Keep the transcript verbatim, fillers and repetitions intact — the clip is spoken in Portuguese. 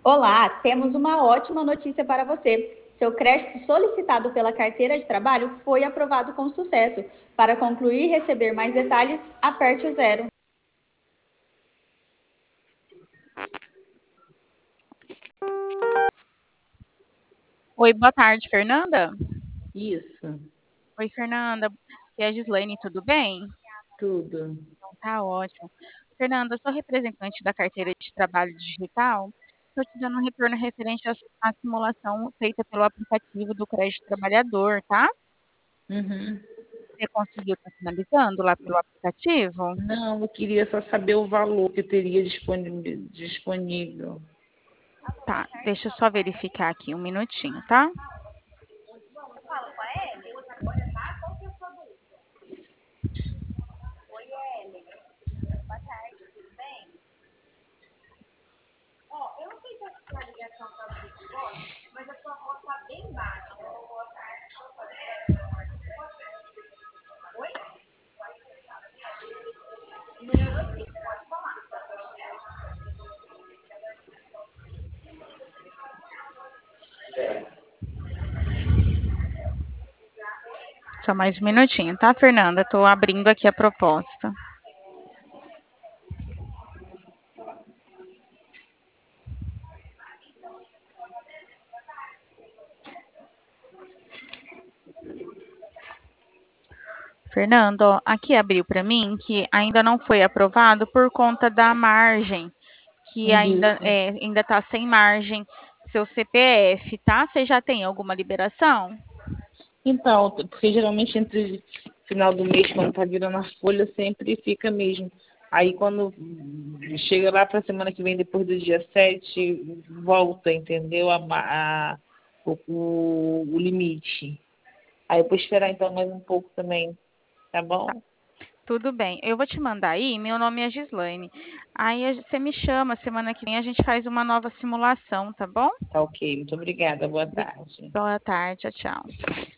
Olá, temos uma ótima notícia para você. Seu crédito solicitado pela carteira de trabalho foi aprovado com sucesso. Para concluir e receber mais detalhes, aperte o zero. Oi, boa tarde, Fernanda. Isso, Oi, Fernanda. Aqui é a Gislaine, tudo bem? tudo. Então, tá ótimo. Fernanda, eu sou representante da carteira de trabalho digital. Estou te dando um retorno referente à à simulação feita pelo aplicativo do Crédito Trabalhador, tá? Uhum. Você conseguiu estar finalizando lá pelo aplicativo? Não, eu queria só saber o valor que teria disponível. disponível. Tá, deixa eu só verificar aqui um minutinho, tá? Só mais um minutinho, tá, Fernanda? Estou abrindo aqui a proposta. Fernando, ó, aqui abriu para mim que ainda não foi aprovado por conta da margem, que ainda Isso. é, ainda está sem margem seu C P F, tá? Você já tem alguma liberação? Então, porque geralmente entre final do mês, quando tá virando a folha, sempre fica mesmo. Aí quando chega lá para a semana que vem, depois do dia sete, volta, entendeu? A, ma- a- o, o, o limite. Aí eu vou esperar então mais um pouco também, tá bom? Tudo bem. Eu vou te mandar aí, meu nome é Gislaine. Aí a- você me chama, semana que vem a gente faz uma nova simulação, tá bom? Tá ok, muito obrigada, boa Obri- tarde. Boa tarde, tchau, tchau.